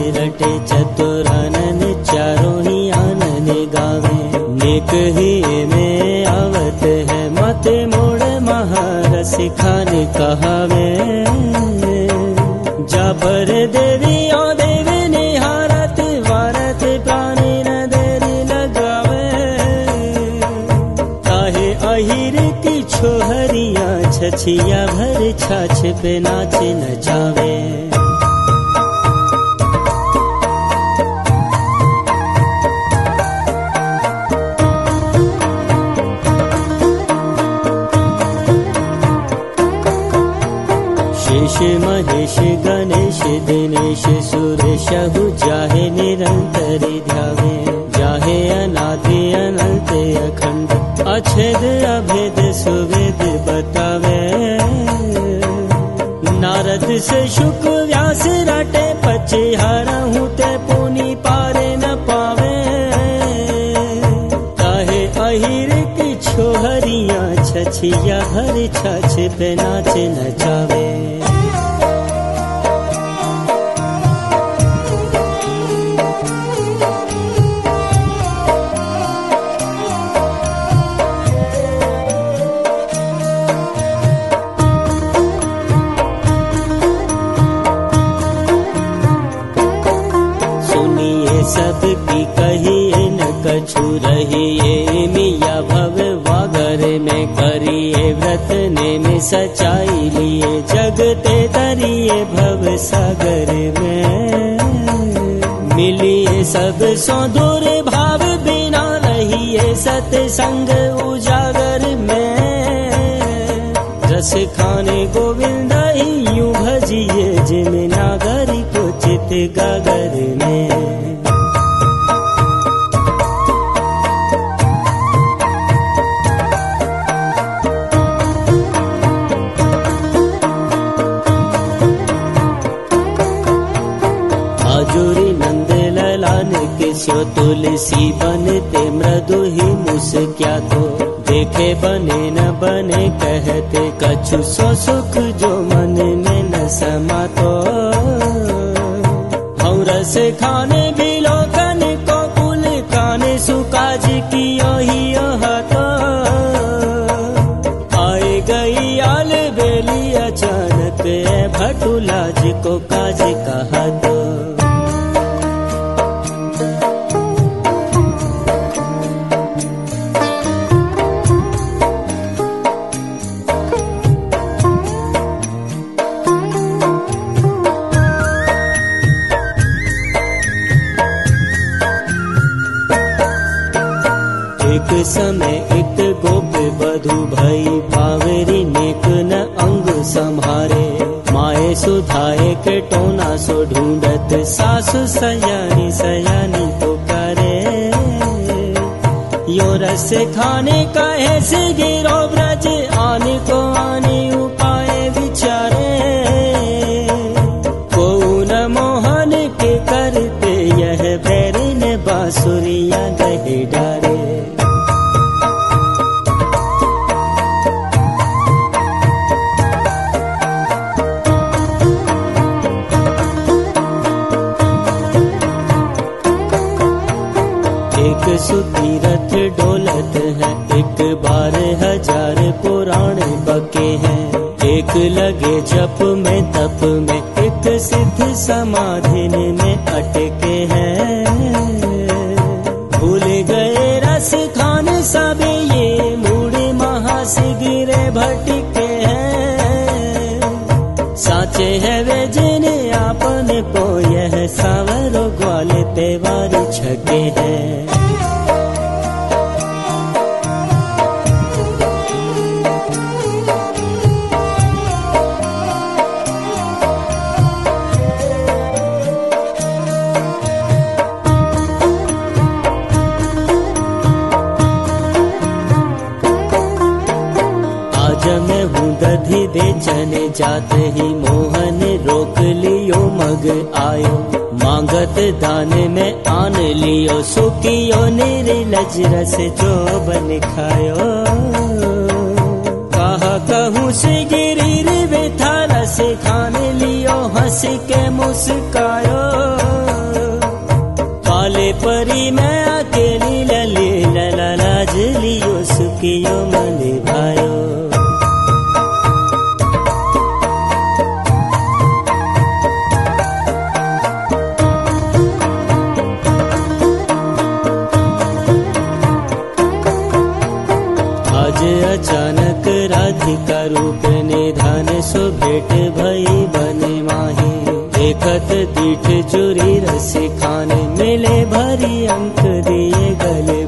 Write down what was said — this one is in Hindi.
रटे चतुरानन चारों ही आनन गावे। नेक ही में आवत है मत मोड़ महारस खान कहावे। जा पर देवी और देव निहारत वारत प्राणी न देरी लगावे। काहे अहिर की छोहरिया छछिया भर छाछ पे नाच नचावे। शेष महेश गणेश दिनेश सुरेश जाहे निरंतर ध्यावे। जाहे अनादि अनंत अखंड अछेद अभेद सुवेद बतावे। नारद से शुक व्यास रटे पचिहारा हूँ ते पुनि पारे न पावे। काहे अहिर की छोहरिया छछिया हर छाछ पे नाच नचावे। सबकी कहिए न कछु रहिए मिया भव वागर में करिए व्रत ने में सच्चाई लिए। जगते तरिए भव सागर में मिलिए सब सो दूर भाव बिना रहिए सत्संग उजागर में। रस खाने गोविंद ही यूं भजिए जिम नागर को चित गागर में। आजुरी नंद ललान किस्यो तुलसी बनते मृदु ही मुस्क्या तो। देखे बने न बने कहते कछु सो सुख जो मन में न समा तो। हम रस खाने बिलोकन को कुल काने सुकाज की यही तो। आए गई आल बेली अचानक भटुलाज को काज कहा तो। एक समय एक गोप बधु भई पावरी नेक न अंग संभारे। माए सुधाए के टोना सो ढूंढत सासु सयानी सयानी पुकारे। यो रस खाने कहे से गिरो ब्रज आने को आने उपाय विचारे। को न मोहन के करते यह बैरिन बांसुरिया गहे डारे। एक सुतीरथ डोलत है एक बार हजार पुराण बके हैं। एक लगे जप में तप में एक सिद्ध समाधि में अटके हैं। भूल गए रस खान सब ये मूढ़ महासी गिरे भटके हैं। साचे है वे जिन्हें आपने को यह सावरो ग्वाल तेवार छके हैं। मैं हूँ दधी बेचन जात ही मोहन रोक लियो मग आयो। मांगत दान में आन लियो सुकियो निर्लज रस जो बन खायो। कहा कहूँ से गिरी बेथा रस खान लियो हंस के मुस्कायो। परी मैं अकेली लली लला लाज लियो सुखियो मन भायो। आज अचानक राधिका रूप निधान सो भेट भई बने माही। देखत दीठ चुरी रस खाने मिले भरी अंक दिए गले